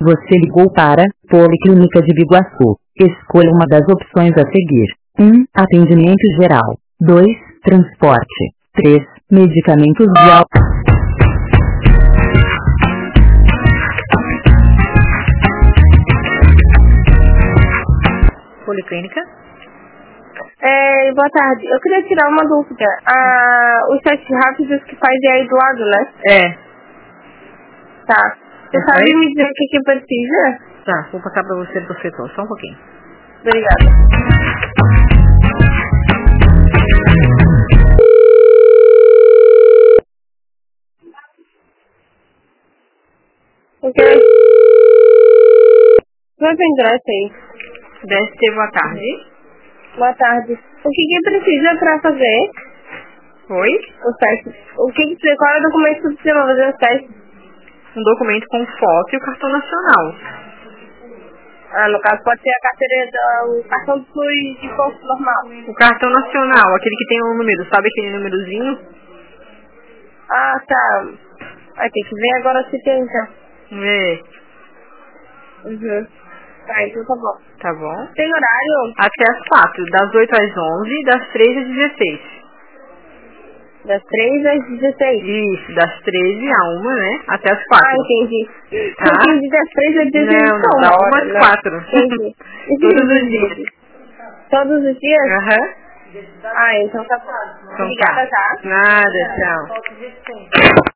Você ligou para Policlínica de Biguaçu. Escolha uma das opções a seguir. 1. Atendimento geral. 2. Transporte. 3. Medicamentos de alta. Policlínica? Boa tarde. Eu queria tirar uma dúvida. Os testes rápidos que faz aí do lado, né? Tá. Você sabe me dizer o que precisa? Tá, vou passar pra você do setor, só um pouquinho. Obrigada. Ok. Vai vender essa aí. DST, boa tarde. Boa tarde. O que precisa pra fazer Oi? os testes? Qual é o documento que precisa pra fazer os testes? Um documento com foto e o cartão nacional. No caso pode ser a carteira, o cartão de imposto normal. O cartão nacional, aquele que tem um número, sabe aquele númerozinho? Tá. Vai ter que ver agora se tem, então. Tá, então tá bom. Tá bom. Tem horário? Até às 4, das 8 às 11, das 3 às 16. Das 3 às 16. Isso, das 13 à 1, né? Até as 4. Entendi. Tá? Entendi, das 3 às 16. Não, da 1 às 4. Entendi. Todos os dias. Todos os dias? Aham. Então tá bom. Então Obrigada, tá? Nada, tchau.